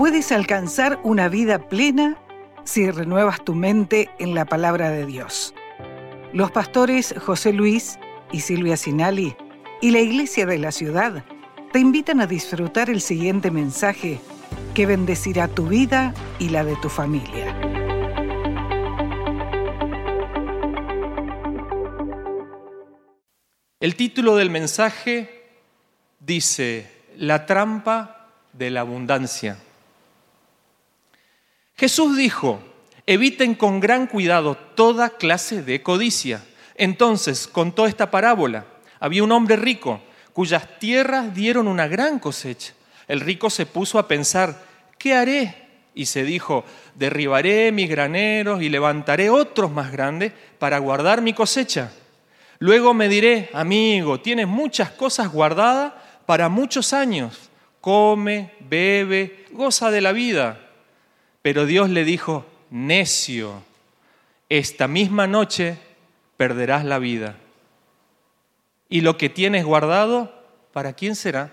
Puedes alcanzar una vida plena si renuevas tu mente en la palabra de Dios. Los pastores José Luis y Silvia Sinali y la Iglesia de la Ciudad te invitan a disfrutar el siguiente mensaje que bendecirá tu vida y la de tu familia. El título del mensaje dice: La trampa de la abundancia. Jesús dijo: eviten con gran cuidado toda clase de codicia. Entonces contó esta parábola. Había un hombre rico cuyas tierras dieron una gran cosecha. El rico se puso a pensar: ¿qué haré? Y se dijo: derribaré mis graneros y levantaré otros más grandes para guardar mi cosecha. Luego me diré: amigo, tienes muchas cosas guardadas para muchos años. Come, bebe, goza de la vida. Pero Dios le dijo: necio, esta misma noche perderás la vida. ¿Y lo que tienes guardado, para quién será?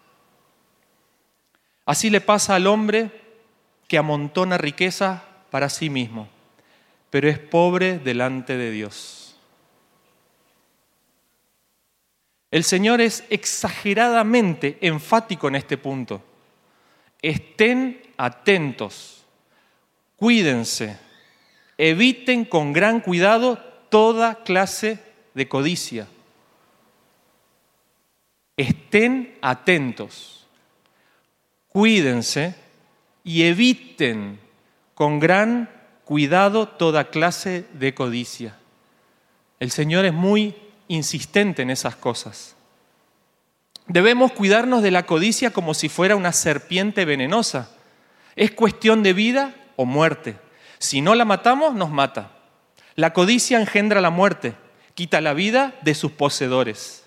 Así le pasa al hombre que amontona riquezas para sí mismo, pero es pobre delante de Dios. El Señor es exageradamente enfático en este punto. Estén atentos. Cuídense, eviten con gran cuidado toda clase de codicia. Estén atentos, cuídense y eviten con gran cuidado toda clase de codicia. El Señor es muy insistente en esas cosas. Debemos cuidarnos de la codicia como si fuera una serpiente venenosa. Es cuestión de vida o muerte. Si no la matamos, nos mata. La codicia engendra la muerte, quita la vida de sus poseedores.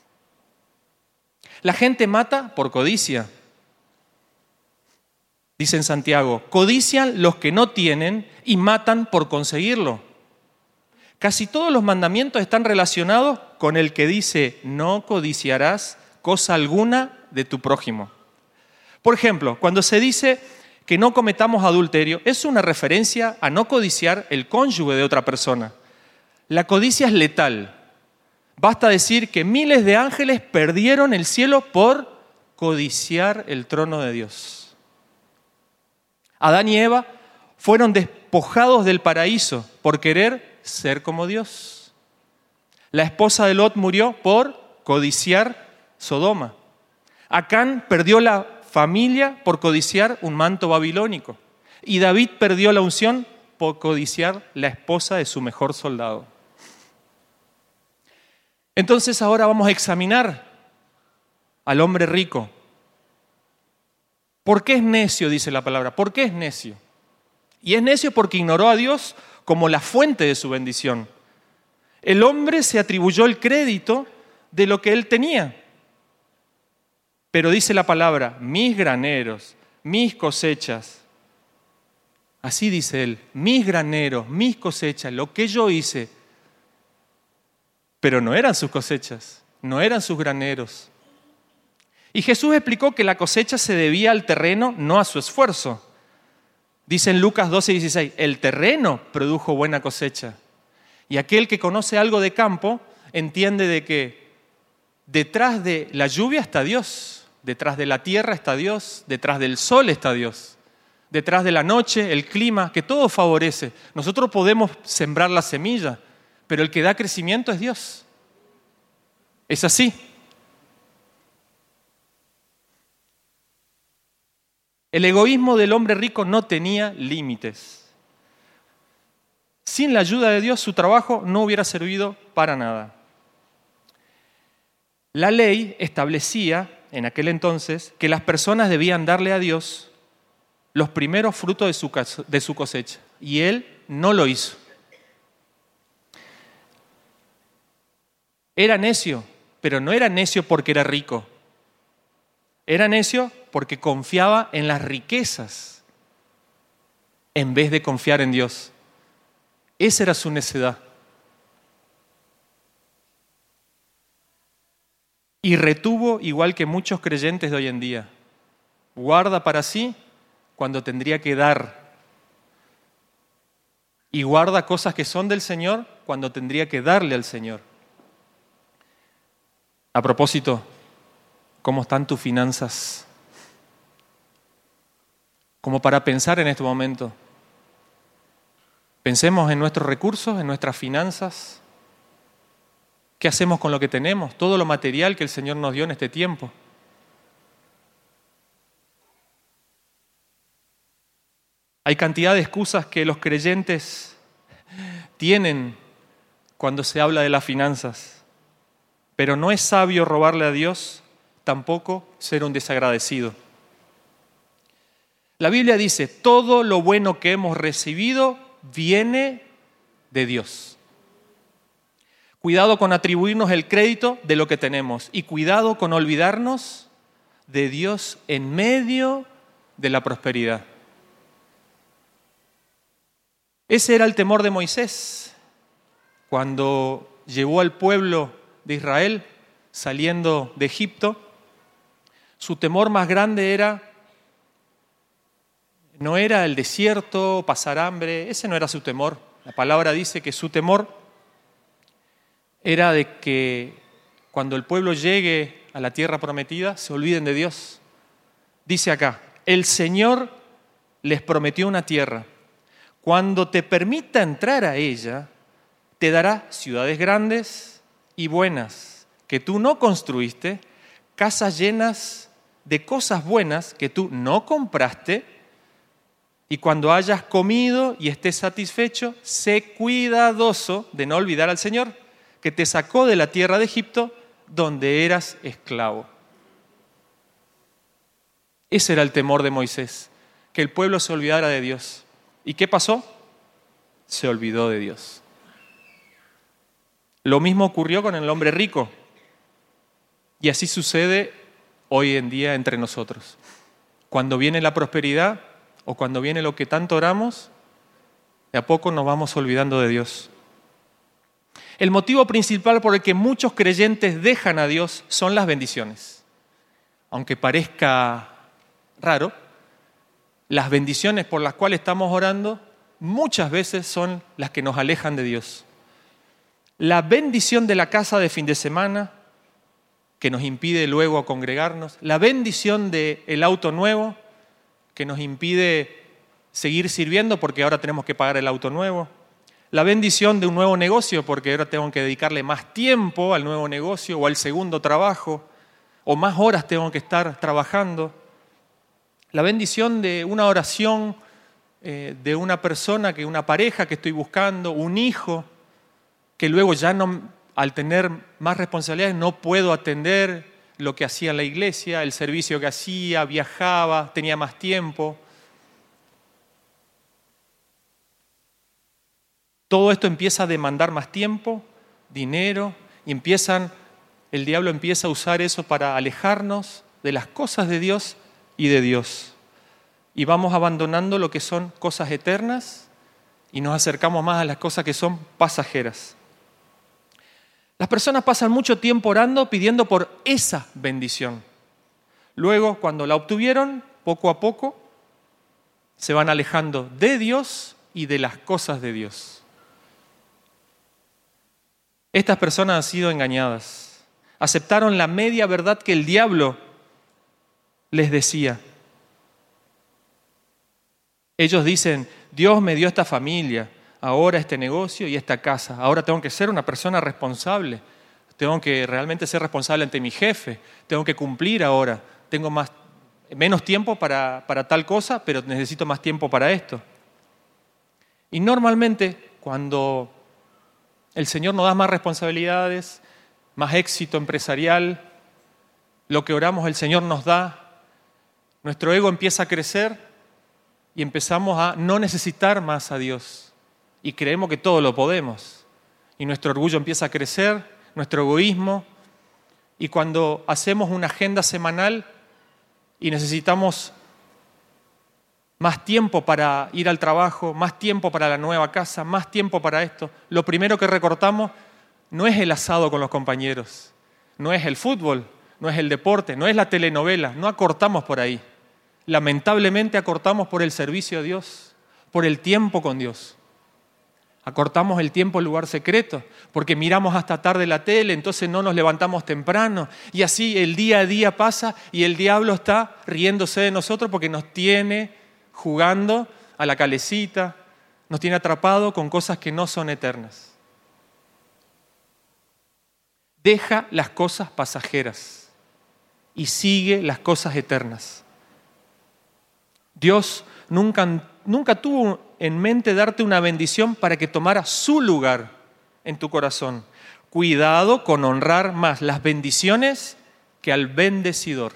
La gente mata por codicia. Dice en Santiago: codician los que no tienen y matan por conseguirlo. Casi todos los mandamientos están relacionados con el que dice: no codiciarás cosa alguna de tu prójimo. Por ejemplo, cuando se dice que no cometamos adulterio, es una referencia a no codiciar el cónyuge de otra persona. La codicia es letal. Basta decir que miles de ángeles perdieron el cielo por codiciar el trono de Dios. Adán y Eva fueron despojados del paraíso por querer ser como Dios. La esposa de Lot murió por codiciar Sodoma. Acán perdió la familia por codiciar un manto babilónico. Y David perdió la unción por codiciar la esposa de su mejor soldado. Entonces ahora vamos a examinar al hombre rico. ¿Por qué es necio? Dice la palabra. ¿Por qué es necio? Y es necio porque ignoró a Dios como la fuente de su bendición. El hombre se atribuyó el crédito de lo que él tenía. Pero dice la palabra: mis graneros, mis cosechas. Así dice él: mis graneros, mis cosechas, lo que yo hice. Pero no eran sus cosechas, no eran sus graneros. Y Jesús explicó que la cosecha se debía al terreno, no a su esfuerzo. Dice en Lucas 12:16, el terreno produjo buena cosecha. Y aquel que conoce algo de campo entiende de que detrás de la lluvia está Dios. Detrás de la tierra está Dios, detrás del sol está Dios, detrás de la noche, el clima, que todo favorece. Nosotros podemos sembrar la semilla, pero el que da crecimiento es Dios. Es así. El egoísmo del hombre rico no tenía límites. Sin la ayuda de Dios, su trabajo no hubiera servido para nada. La ley establecía en aquel entonces que las personas debían darle a Dios los primeros frutos de su cosecha. Y él no lo hizo. Era necio, pero no era necio porque era rico. Era necio porque confiaba en las riquezas en vez de confiar en Dios. Esa era su necedad. Y retuvo igual que muchos creyentes de hoy en día. Guarda para sí cuando tendría que dar. Y guarda cosas que son del Señor cuando tendría que darle al Señor. A propósito, ¿cómo están tus finanzas? Como para pensar en este momento. Pensemos en nuestros recursos, en nuestras finanzas. ¿Qué hacemos con lo que tenemos? Todo lo material que el Señor nos dio en este tiempo. Hay cantidad de excusas que los creyentes tienen cuando se habla de las finanzas, pero no es sabio robarle a Dios, tampoco ser un desagradecido. La Biblia dice, todo lo bueno que hemos recibido viene de Dios. Cuidado con atribuirnos el crédito de lo que tenemos y cuidado con olvidarnos de Dios en medio de la prosperidad. Ese era el temor de Moisés cuando llevó al pueblo de Israel saliendo de Egipto. Su temor más grande no era el desierto, pasar hambre, ese no era su temor. La palabra dice que su temor era de que cuando el pueblo llegue a la tierra prometida se olviden de Dios. Dice acá, el Señor les prometió una tierra. Cuando te permita entrar a ella, te dará ciudades grandes y buenas que tú no construiste, casas llenas de cosas buenas que tú no compraste, y cuando hayas comido y estés satisfecho, sé cuidadoso de no olvidar al Señor, que te sacó de la tierra de Egipto, donde eras esclavo. Ese era el temor de Moisés, que el pueblo se olvidara de Dios. ¿Y qué pasó? Se olvidó de Dios. Lo mismo ocurrió con el hombre rico. Y así sucede hoy en día entre nosotros. Cuando viene la prosperidad o cuando viene lo que tanto oramos, de a poco nos vamos olvidando de Dios. El motivo principal por el que muchos creyentes dejan a Dios son las bendiciones. Aunque parezca raro, las bendiciones por las cuales estamos orando muchas veces son las que nos alejan de Dios. La bendición de la casa de fin de semana, que nos impide luego congregarnos. La bendición del auto nuevo, que nos impide seguir sirviendo porque ahora tenemos que pagar el auto nuevo. La bendición de un nuevo negocio, porque ahora tengo que dedicarle más tiempo al nuevo negocio o al segundo trabajo, o más horas tengo que estar trabajando. La bendición de una oración de una persona, una pareja que estoy buscando, un hijo, que luego ya no, al tener más responsabilidades no puedo atender lo que hacía en la iglesia, el servicio que hacía, viajaba, tenía más tiempo. Todo esto empieza a demandar más tiempo, dinero, y el diablo empieza a usar eso para alejarnos de las cosas de Dios y de Dios. Y vamos abandonando lo que son cosas eternas y nos acercamos más a las cosas que son pasajeras. Las personas pasan mucho tiempo orando pidiendo por esa bendición. Luego, cuando la obtuvieron, poco a poco, se van alejando de Dios y de las cosas de Dios. Estas personas han sido engañadas. Aceptaron la media verdad que el diablo les decía. Ellos dicen, Dios me dio esta familia, ahora este negocio y esta casa. Ahora tengo que ser una persona responsable. Tengo que realmente ser responsable ante mi jefe. Tengo que cumplir ahora. Tengo menos tiempo para tal cosa, pero necesito más tiempo para esto. Y normalmente, cuando el Señor nos da más responsabilidades, más éxito empresarial, lo que oramos el Señor nos da, nuestro ego empieza a crecer y empezamos a no necesitar más a Dios. Y creemos que todo lo podemos. Y nuestro orgullo empieza a crecer, nuestro egoísmo. Y cuando hacemos una agenda semanal y necesitamos más tiempo para ir al trabajo, más tiempo para la nueva casa, más tiempo para esto, lo primero que recortamos no es el asado con los compañeros, no es el fútbol, no es el deporte, no es la telenovela, no acortamos por ahí. lamentablemente acortamos por el servicio a Dios, por el tiempo con Dios. Acortamos el tiempo en lugar secreto, porque miramos hasta tarde la tele, entonces no nos levantamos temprano. Y así el día a día pasa y el diablo está riéndose de nosotros porque nos tiene jugando a la calecita, nos tiene atrapado con cosas que no son eternas. Deja las cosas pasajeras y sigue las cosas eternas. Dios nunca tuvo en mente darte una bendición para que tomara su lugar en tu corazón. Cuidado con honrar más las bendiciones que al bendecidor.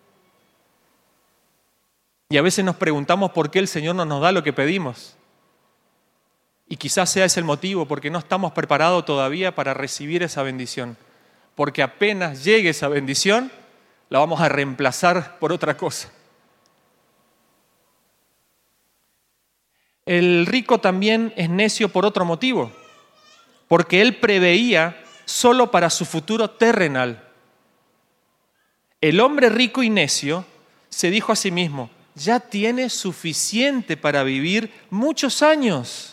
Y a veces nos preguntamos por qué el Señor no nos da lo que pedimos. Y quizás sea ese el motivo, porque no estamos preparados todavía para recibir esa bendición. Porque apenas llegue esa bendición, la vamos a reemplazar por otra cosa. El rico también es necio por otro motivo, porque él preveía solo para su futuro terrenal. El hombre rico y necio se dijo a sí mismo, ya tiene suficiente para vivir muchos años.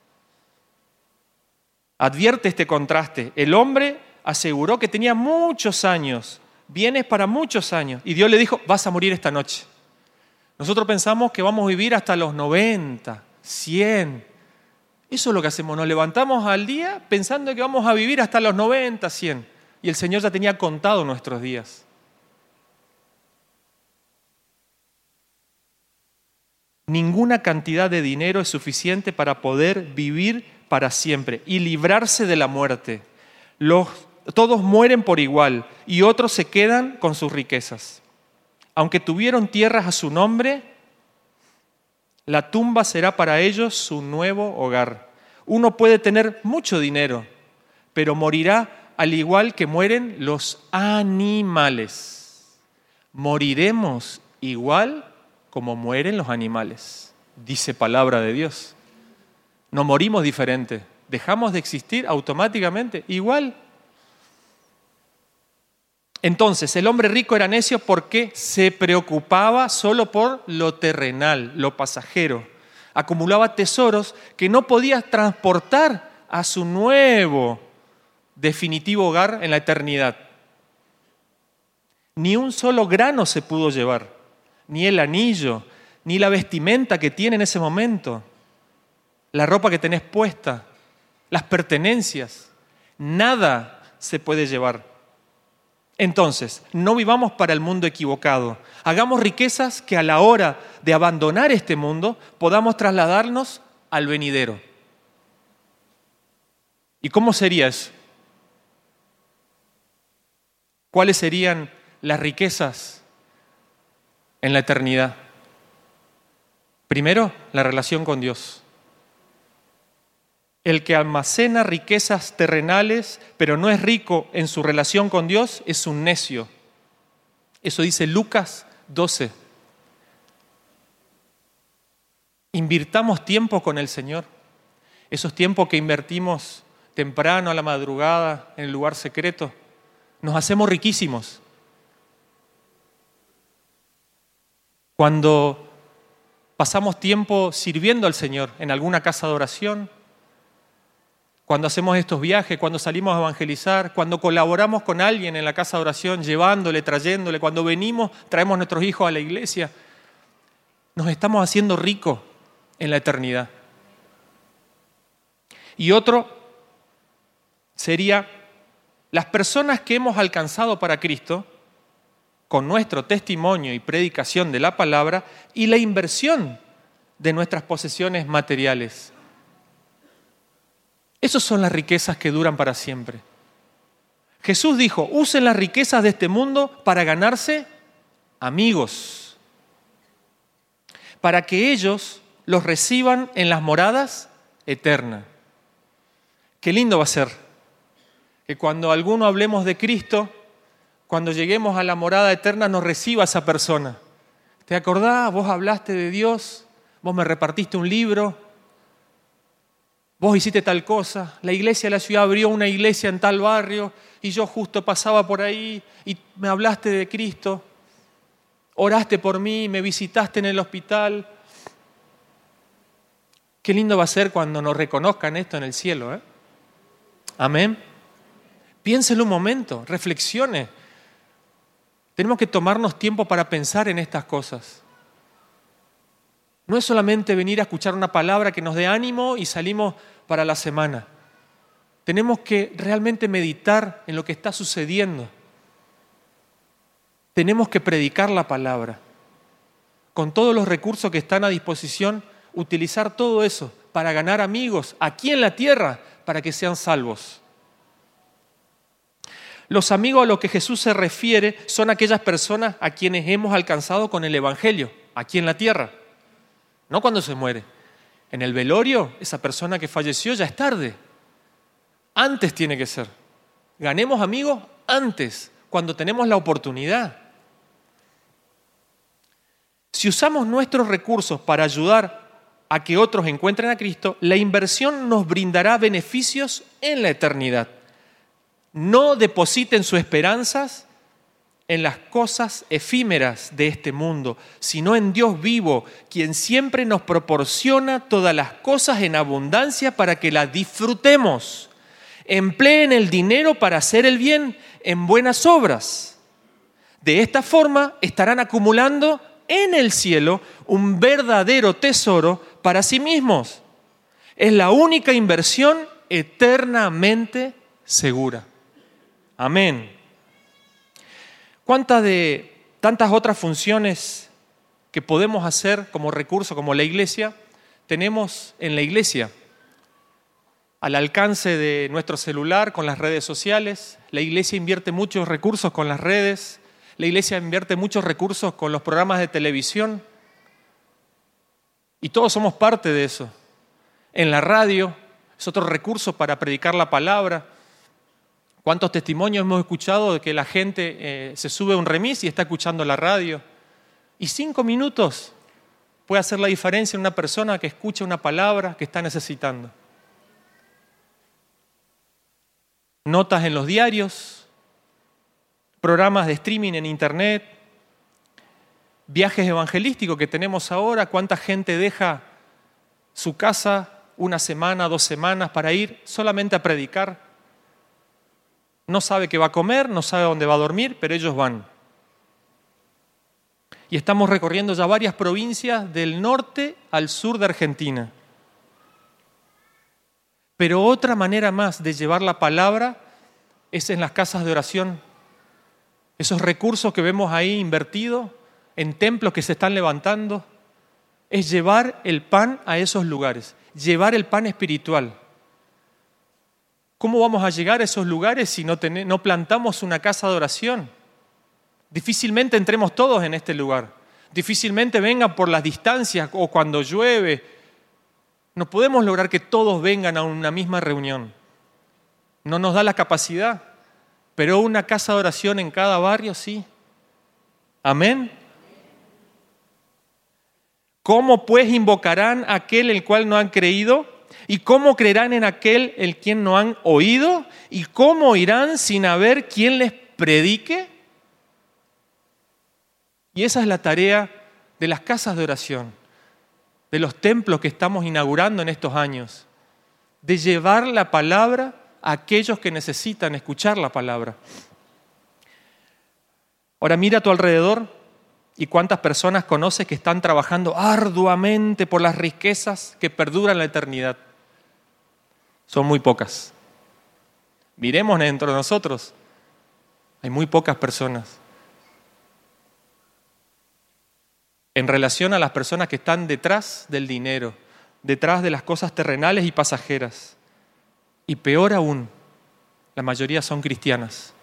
Advierte este contraste. El hombre aseguró que tenía muchos años, bienes para muchos años, y Dios le dijo, vas a morir esta noche. Nosotros pensamos que vamos a vivir hasta los 90, 100. Eso es lo que hacemos, nos levantamos al día pensando que vamos a vivir hasta los 90, 100. Y el Señor ya tenía contado nuestros días. Ninguna cantidad de dinero es suficiente para poder vivir para siempre y librarse de la muerte. Todos mueren por igual y otros se quedan con sus riquezas. Aunque tuvieron tierras a su nombre, la tumba será para ellos su nuevo hogar. Uno puede tener mucho dinero, pero morirá al igual que mueren los animales. Moriremos igual como mueren los animales, dice palabra de Dios. No morimos diferente, dejamos de existir automáticamente igual. Entonces, el hombre rico era necio porque se preocupaba solo por lo terrenal, lo pasajero. Acumulaba tesoros que no podía transportar a su nuevo, definitivo hogar en la eternidad. Ni un solo grano se pudo llevar, ni el anillo, ni la vestimenta que tiene en ese momento, la ropa que tenés puesta, las pertenencias, nada se puede llevar. Entonces, no vivamos para el mundo equivocado. Hagamos riquezas que a la hora de abandonar este mundo podamos trasladarnos al venidero. ¿Y cómo sería eso? ¿Cuáles serían las riquezas en la eternidad? Primero, la relación con Dios. El que almacena riquezas terrenales, pero no es rico en su relación con Dios, es un necio. Eso dice Lucas 12. Invirtamos tiempo con el Señor. Esos tiempos que invertimos temprano, a la madrugada, en el lugar secreto, nos hacemos riquísimos. Cuando pasamos tiempo sirviendo al Señor en alguna casa de oración, cuando hacemos estos viajes, cuando salimos a evangelizar, cuando colaboramos con alguien en la casa de oración, llevándole, trayéndole, cuando venimos, traemos a nuestros hijos a la iglesia, nos estamos haciendo ricos en la eternidad. Y otro sería las personas que hemos alcanzado para Cristo, con nuestro testimonio y predicación de la palabra y la inversión de nuestras posesiones materiales. Esas son las riquezas que duran para siempre. Jesús dijo, usen las riquezas de este mundo para ganarse amigos, para que ellos los reciban en las moradas eternas. Qué lindo va a ser que cuando alguno hablemos de Cristo, cuando lleguemos a la morada eterna nos reciba esa persona. ¿Te acordás? Vos hablaste de Dios, vos me repartiste un libro, vos hiciste tal cosa, la iglesia de la ciudad abrió una iglesia en tal barrio y yo justo pasaba por ahí y me hablaste de Cristo. oraste por mí, me visitaste en el hospital. Qué lindo va a ser cuando nos reconozcan esto en el cielo, ¿eh? Amén. Piénselo un momento, reflexione. Tenemos que tomarnos tiempo para pensar en estas cosas. No es solamente venir a escuchar una palabra que nos dé ánimo y salimos para la semana. Tenemos que realmente meditar en lo que está sucediendo. Tenemos que predicar la palabra. Con todos los recursos que están a disposición, utilizar todo eso para ganar amigos aquí en la tierra, para que sean salvos. Los amigos a los que Jesús se refiere son aquellas personas a quienes hemos alcanzado con el Evangelio, aquí en la tierra. No cuando se muere. En el velorio, esa persona que falleció ya es tarde. Antes tiene que ser. Ganemos amigos antes, cuando tenemos la oportunidad. Si usamos nuestros recursos para ayudar a que otros encuentren a Cristo, la inversión nos brindará beneficios en la eternidad. No depositen sus esperanzas en las cosas efímeras de este mundo, sino en Dios vivo, quien siempre nos proporciona todas las cosas en abundancia para que las disfrutemos. Empleen el dinero para hacer el bien en buenas obras. De esta forma estarán acumulando en el cielo un verdadero tesoro para sí mismos. Es la única inversión eternamente segura. Amén. ¿Cuántas de tantas otras funciones que podemos hacer como recurso, como la iglesia, tenemos en la iglesia? Al alcance de nuestro celular, con las redes sociales. La iglesia invierte muchos recursos con las redes. La iglesia invierte muchos recursos con los programas de televisión. Y todos somos parte de eso. En la radio es otro recurso para predicar la palabra. ¿Cuántos testimonios hemos escuchado de que la gente se sube a un remis y está escuchando la radio? Y 5 minutos puede hacer la diferencia en una persona que escucha una palabra que está necesitando. Notas en los diarios, programas de streaming en internet, viajes evangelísticos que tenemos ahora. ¿Cuánta gente deja su casa 1 semana, 2 semanas para ir solamente a predicar? No sabe qué va a comer, no sabe dónde va a dormir, pero ellos van. Y estamos recorriendo ya varias provincias del norte al sur de Argentina. Pero otra manera más de llevar la palabra es en las casas de oración. Esos recursos que vemos ahí invertidos en templos que se están levantando, es llevar el pan a esos lugares, llevar el pan espiritual. ¿Cómo vamos a llegar a esos lugares si no plantamos una casa de oración? Difícilmente entremos todos en este lugar. Difícilmente vengan por las distancias o cuando llueve. No podemos lograr que todos vengan a una misma reunión. No nos da la capacidad, pero una casa de oración en cada barrio, sí. Amén. ¿Cómo pues invocarán a aquel el cual no han creído? ¿Y cómo creerán en aquel el quien no han oído? ¿Y cómo irán sin haber quien les predique? Y esa es la tarea de las casas de oración, de los templos que estamos inaugurando en estos años, de llevar la palabra a aquellos que necesitan escuchar la palabra. Ahora mira a tu alrededor y cuántas personas conoces que están trabajando arduamente por las riquezas que perduran la eternidad. Son muy pocas. Miremos dentro de nosotros. Hay muy pocas personas. En relación a las personas que están detrás del dinero, detrás de las cosas terrenales y pasajeras. Y peor aún, la mayoría son cristianas.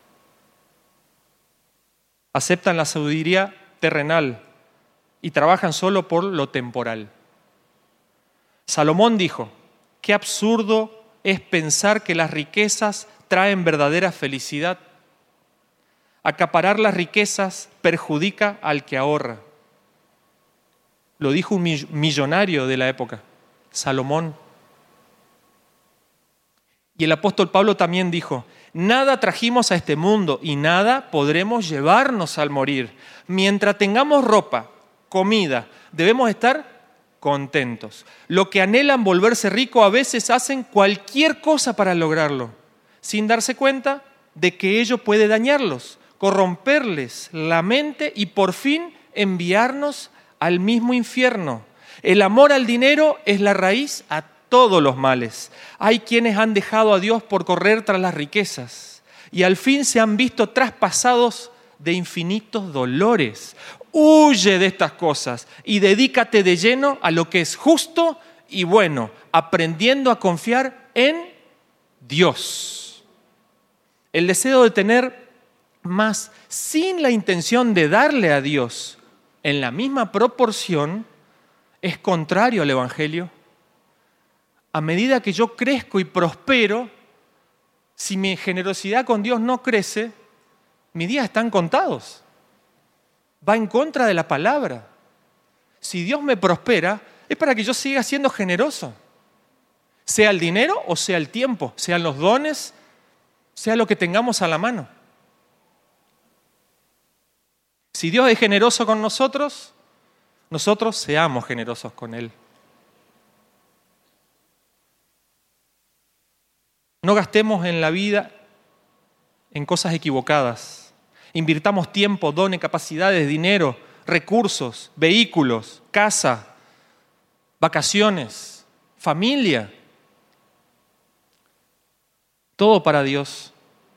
Aceptan la sabiduría terrenal y trabajan solo por lo temporal. Salomón dijo: qué absurdo es pensar que las riquezas traen verdadera felicidad. Acaparar las riquezas perjudica al que ahorra. Lo dijo un millonario de la época, Salomón. Y el apóstol Pablo también dijo, nada trajimos a este mundo y nada podremos llevarnos al morir. Mientras tengamos ropa, comida, debemos estar contentos. Los que anhelan volverse ricos a veces hacen cualquier cosa para lograrlo, sin darse cuenta de que ello puede dañarlos, corromperles la mente y por fin enviarnos al mismo infierno. El amor al dinero es la raíz a todos los males. Hay quienes han dejado a Dios por correr tras las riquezas y al fin se han visto traspasados de infinitos dolores. Huye de estas cosas y dedícate de lleno a lo que es justo y bueno, aprendiendo a confiar en Dios. El deseo de tener más sin la intención de darle a Dios en la misma proporción es contrario al Evangelio. A medida que yo crezco y prospero, si mi generosidad con Dios no crece, mis días están contados. Va en contra de la palabra. Si Dios me prospera, es para que yo siga siendo generoso. Sea el dinero o sea el tiempo, sean los dones, sea lo que tengamos a la mano. Si Dios es generoso con nosotros, nosotros seamos generosos con Él. No gastemos en la vida en cosas equivocadas. Invirtamos tiempo, dones, capacidades, dinero, recursos, vehículos, casa, vacaciones, familia. Todo para Dios.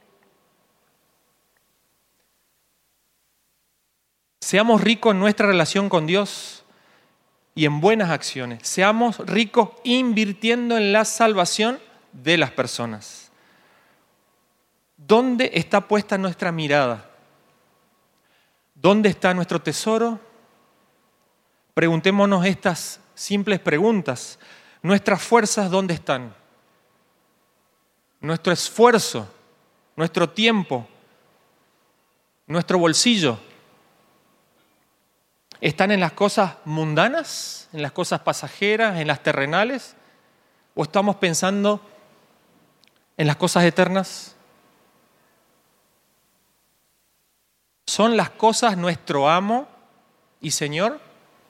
Seamos ricos en nuestra relación con Dios y en buenas acciones. Seamos ricos invirtiendo en la salvación de las personas. ¿Dónde está puesta nuestra mirada? ¿Dónde está nuestro tesoro? Preguntémonos estas simples preguntas. ¿Nuestras fuerzas dónde están? ¿Nuestro esfuerzo? ¿Nuestro tiempo? ¿Nuestro bolsillo? ¿Están en las cosas mundanas? ¿En las cosas pasajeras? ¿En las terrenales? ¿O estamos pensando en las cosas eternas? ¿Son las cosas nuestro amo y Señor?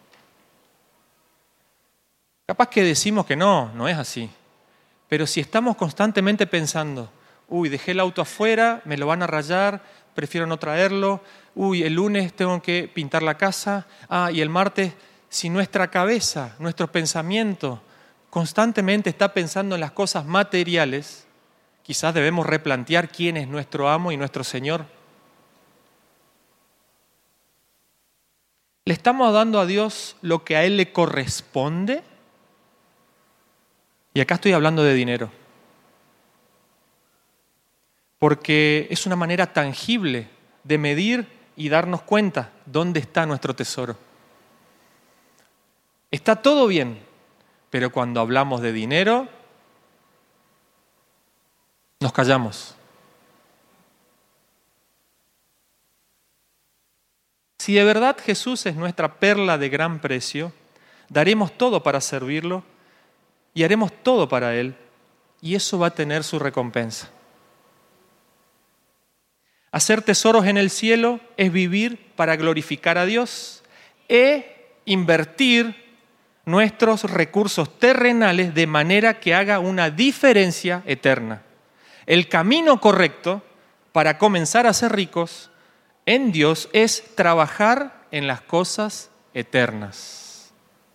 Capaz que decimos que no es así. Pero si estamos constantemente pensando, dejé el auto afuera, me lo van a rayar, prefiero no traerlo, el lunes tengo que pintar la casa, y el martes, si nuestra cabeza, nuestro pensamiento constantemente está pensando en las cosas materiales, quizás debemos replantear quién es nuestro amo y nuestro Señor. ¿Le estamos dando a Dios lo que a Él le corresponde? Y acá estoy hablando de dinero. Porque es una manera tangible de medir y darnos cuenta dónde está nuestro tesoro. Está todo bien, pero cuando hablamos de dinero, nos callamos. Si de verdad Jesús es nuestra perla de gran precio, daremos todo para servirlo y haremos todo para Él, y eso va a tener su recompensa. Hacer tesoros en el cielo es vivir para glorificar a Dios e invertir nuestros recursos terrenales de manera que haga una diferencia eterna. El camino correcto para comenzar a ser ricos en Dios es trabajar en las cosas eternas.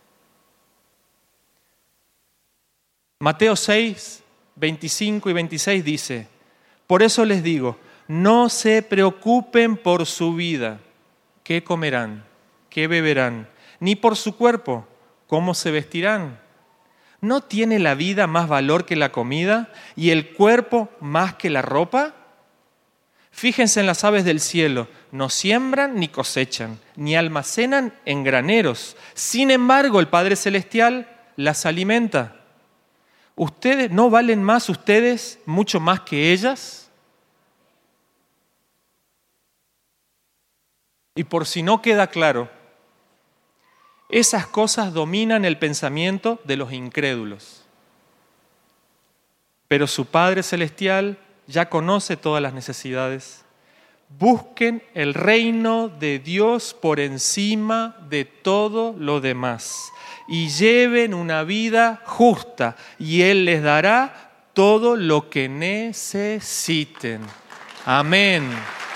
Mateo 6, 25 y 26 dice, por eso les digo, no se preocupen por su vida, qué comerán, qué beberán, ni por su cuerpo, cómo se vestirán. ¿No tiene la vida más valor que la comida y el cuerpo más que la ropa? Fíjense en las aves del cielo, no siembran ni cosechan, ni almacenan en graneros. Sin embargo, el Padre Celestial las alimenta. ¿Ustedes no valen más ustedes mucho más que ellas? Y por si no queda claro, esas cosas dominan el pensamiento de los incrédulos. pero su Padre Celestial ya conoce todas las necesidades. Busquen el reino de Dios por encima de todo lo demás y lleven una vida justa y Él les dará todo lo que necesiten. Amén.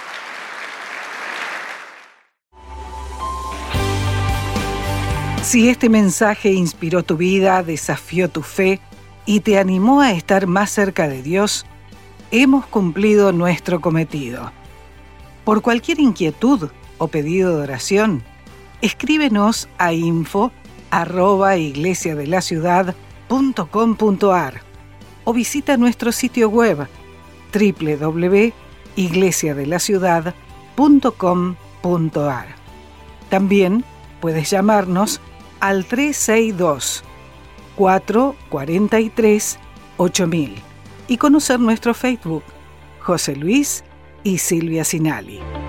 Si este mensaje inspiró tu vida, desafió tu fe y te animó a estar más cerca de Dios, hemos cumplido nuestro cometido. Por cualquier inquietud o pedido de oración, escríbenos a info@iglesiadelaciudad.com.ar o visita nuestro sitio web www.iglesiadelaciudad.com.ar. También puedes llamarnos al 362-443-8000 y conocer nuestro Facebook, José Luis y Silvia Sinali.